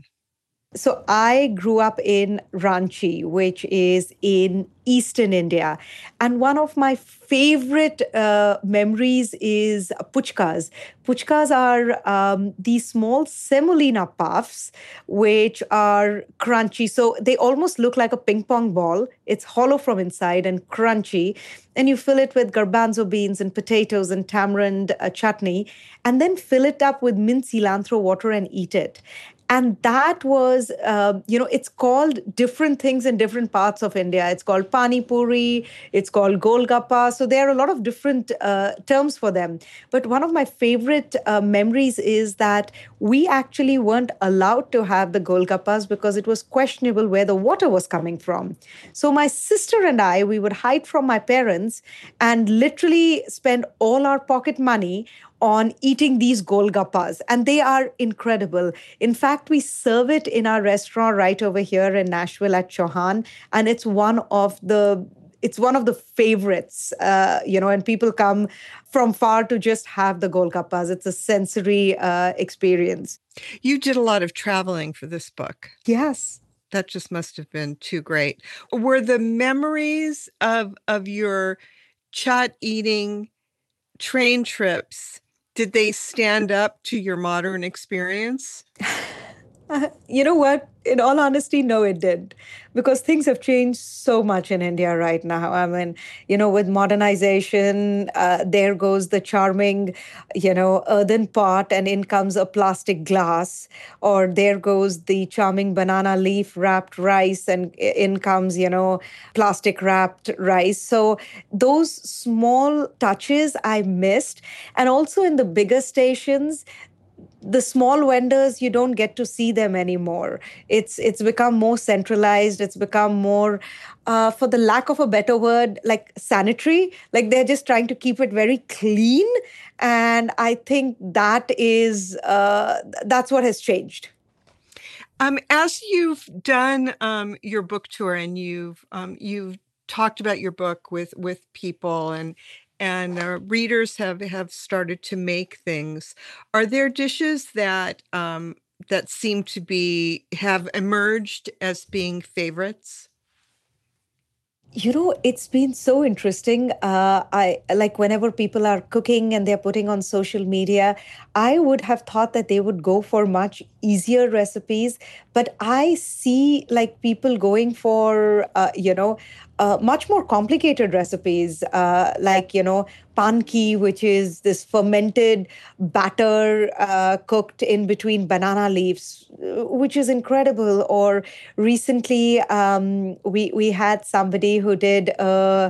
So I grew up in Ranchi, which is in eastern India. And one of my favorite uh, memories is puchkas. Puchkas are um, these small semolina puffs, which are crunchy. So they almost look like a ping pong ball. It's hollow from inside and crunchy. And you fill it with garbanzo beans and potatoes and tamarind uh, chutney, and then fill it up with mint cilantro water and eat it. And that was, uh, you know, it's called different things in different parts of India. It's called pani puri, it's called golgappa. So there are a lot of different uh, terms for them. But one of my favorite uh, memories is that we actually weren't allowed to have the golgappas because it was questionable where the water was coming from. So my sister and I, we would hide from my parents and literally spend all our pocket money on eating these golgappas, and they are incredible. In fact, we serve it in our restaurant right over here in Nashville at Chauhan, and it's one of the it's one of the favorites, uh, you know, and people come from far to just have the golgappas. It's a sensory uh, experience. You did a lot of traveling for this book. Yes. That just must have been too great. Were the memories of of your chaat eating train trips, did they stand up to your modern experience? Uh, you know what? In all honesty, no, it didn't. Because things have changed so much in India right now. I mean, you know, with modernization, uh, there goes the charming, you know, earthen pot and in comes a plastic glass. Or there goes the charming banana leaf wrapped rice and in comes, you know, plastic wrapped rice. So those small touches I missed. And also in the bigger stations, the small vendors, you don't get to see them anymore. It's it's become more centralized. It's become more, uh, for the lack of a better word, like sanitary. Like they're just trying to keep it very clean. And I think that is, uh, that's what has changed. Um, as you've done um, your book tour and you've um, you've talked about your book with with people and and uh, readers have, have started to make things. Are there dishes that um, that seem to be have emerged as being favorites? You know, it's been so interesting. Uh, I like whenever people are cooking and they're putting on social media, I would have thought that they would go for much easier recipes, but I see like people going for, uh, you know, uh, much more complicated recipes, uh, like, you know, panki, which is this fermented batter uh, cooked in between banana leaves, uh, which is incredible. Or recently, um, we we had somebody who did uh,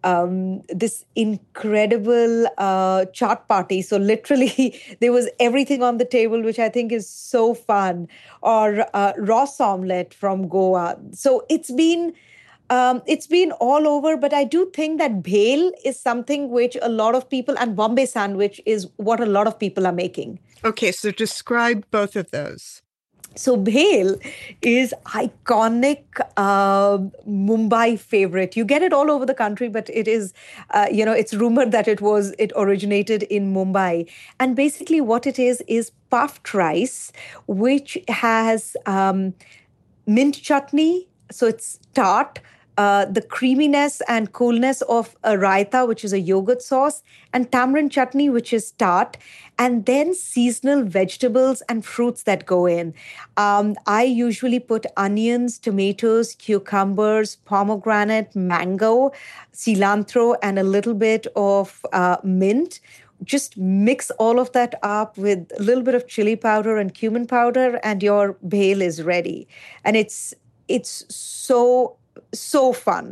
um, this incredible uh, chaat party. So literally, there was everything on the table, which I think is so fun. Or uh, Ross omelette from Goa. So it's been um, it's been all over, but I do think that bhel is something which a lot of people, and Bombay sandwich is what a lot of people are making. Okay, so describe both of those. So bhel is iconic uh, Mumbai favorite. You get it all over the country, but it is, uh, you know, it's rumored that it was, it originated in Mumbai. And basically what it is, is puffed rice, which has um, mint chutney. So it's tart. Uh, the creaminess and coolness of a raita, which is a yogurt sauce, and tamarind chutney, which is tart, and then seasonal vegetables and fruits that go in. Um, I usually put onions, tomatoes, cucumbers, pomegranate, mango, cilantro, and a little bit of uh, mint. Just mix all of that up with a little bit of chili powder and cumin powder, and your bhel is ready. And it's it's so so fun.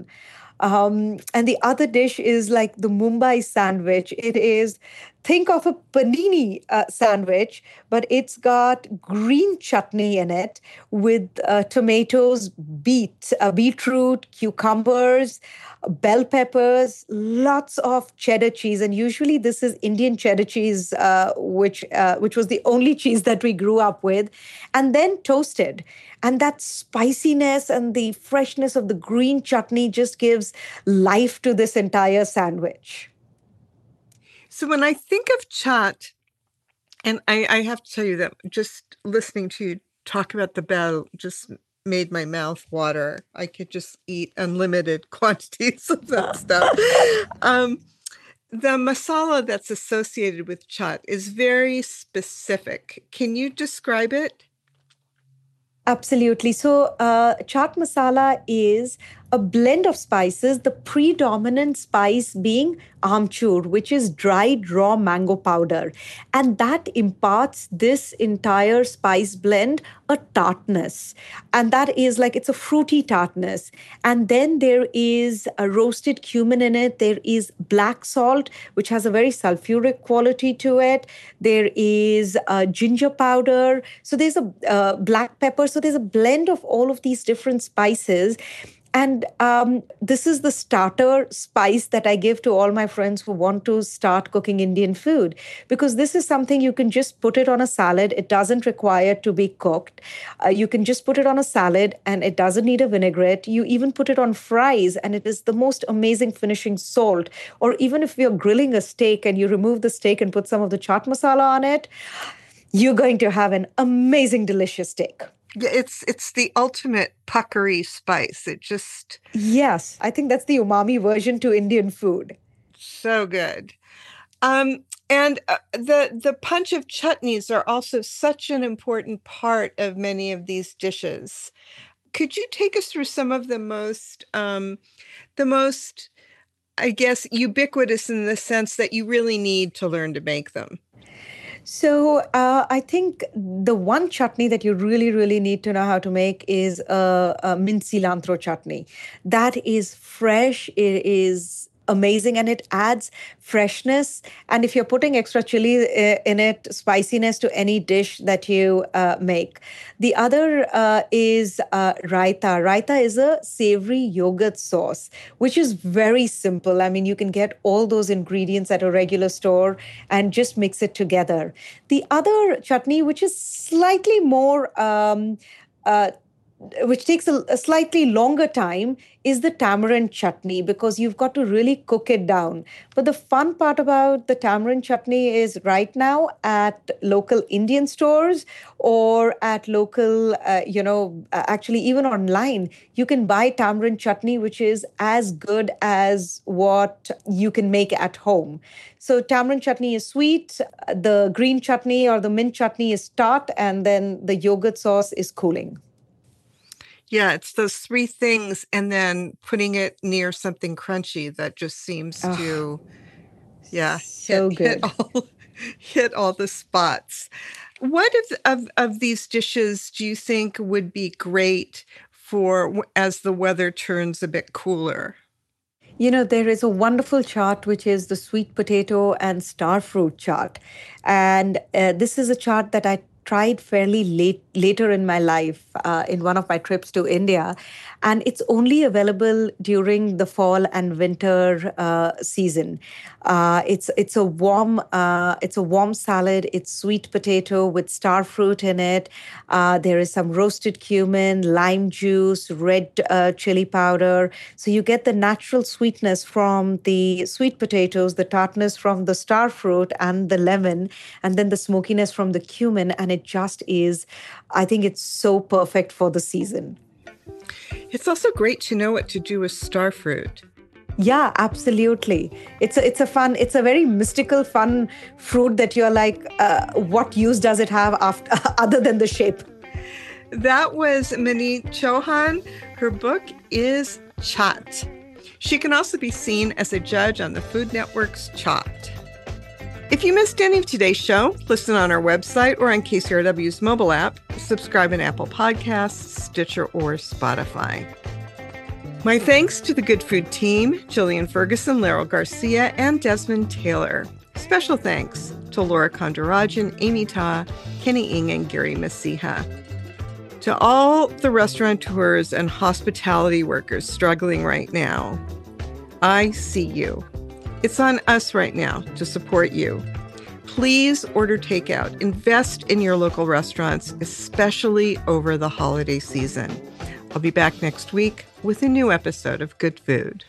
Um, and the other dish is like the Mumbai sandwich. It is, think of a panini uh, sandwich, but it's got green chutney in it with uh, tomatoes, beet, uh, beetroot, cucumbers, bell peppers, lots of cheddar cheese. And usually this is Indian cheddar cheese, uh, which uh, which was the only cheese that we grew up with, and then toasted. And that spiciness and the freshness of the green chutney just gives life to this entire sandwich. So when I think of chaat, and I, I have to tell you that just listening to you talk about the bhel just made my mouth water. I could just eat unlimited quantities of that stuff. Um, the masala that's associated with chaat is very specific. Can you describe it? Absolutely. So uh, chaat masala is a blend of spices, the predominant spice being amchur, which is dried raw mango powder. And that imparts this entire spice blend a tartness. And that is like, it's a fruity tartness. And then there is a roasted cumin in it. There is black salt, which has a very sulfuric quality to it. There is uh, ginger powder. So there's a uh, black pepper. So there's a blend of all of these different spices. And um, this is the starter spice that I give to all my friends who want to start cooking Indian food, because this is something you can just put it on a salad. It doesn't require to be cooked. Uh, you can just put it on a salad and it doesn't need a vinaigrette. You even put it on fries and it is the most amazing finishing salt. Or even if you're grilling a steak and you remove the steak and put some of the chaat masala on it, you're going to have an amazing, delicious steak. It's it's the ultimate puckery spice. It just... Yes, I think that's the umami version to Indian food. So good. Um, and uh, the, the punch of chutneys are also such an important part of many of these dishes. Could you take us through some of the most, um, the most, I guess, ubiquitous in the sense that you really need to learn to make them? So uh, I think the one chutney that you really, really need to know how to make is a, a mint cilantro chutney. That is fresh. It is amazing and it adds freshness. And if you're putting extra chili in it, spiciness to any dish that you uh, make. The other uh, is uh, raita. Raita is a savory yogurt sauce, which is very simple. I mean, you can get all those ingredients at a regular store and just mix it together. The other chutney, which is slightly more um, uh, which takes a, a slightly longer time, is the tamarind chutney, because you've got to really cook it down. But the fun part about the tamarind chutney is right now at local Indian stores or at local, uh, you know, uh, actually even online, you can buy tamarind chutney, which is as good as what you can make at home. So tamarind chutney is sweet, the green chutney or the mint chutney is tart, and then the yogurt sauce is cooling. Yeah, it's those three things and then putting it near something crunchy that just seems Oh, to, yeah, so hit, hit good. all hit all the spots. What of, of of these dishes do you think would be great for w- as the weather turns a bit cooler? You know, there is a wonderful chart, which is the sweet potato and star fruit chart. And uh, this is a chart that I tried fairly late later in my life uh, in one of my trips to India. And it's only available during the fall and winter uh, season. Uh, it's it's a warm uh, it's a warm salad. It's sweet potato with star fruit in it. Uh, there is some roasted cumin, lime juice, red uh, chili powder. So you get the natural sweetness from the sweet potatoes, the tartness from the star fruit and the lemon, and then the smokiness from the cumin. And it just is, I think it's so perfect for the season. It's also great to know what to do with star fruit. Yeah, absolutely. It's a, it's a fun, it's a very mystical, fun fruit that you're like, uh, what use does it have after, other than the shape? That was Maneet Chauhan. Her book is Chaat. She can also be seen as a judge on the Food Network's Chopped. If you missed any of today's show, listen on our website or on K C R W's mobile app. Subscribe in Apple Podcasts, Stitcher, or Spotify. My thanks to the Good Food team, Jillian Ferguson, Laurel Garcia, and Desmond Taylor. Special thanks to Laura Kondarajan, Amy Ta, Kenny Ng, and Gary Masiha. To all the restaurateurs and hospitality workers struggling right now, I see you. It's on us right now to support you. Please order takeout. Invest in your local restaurants, especially over the holiday season. I'll be back next week with a new episode of Good Food.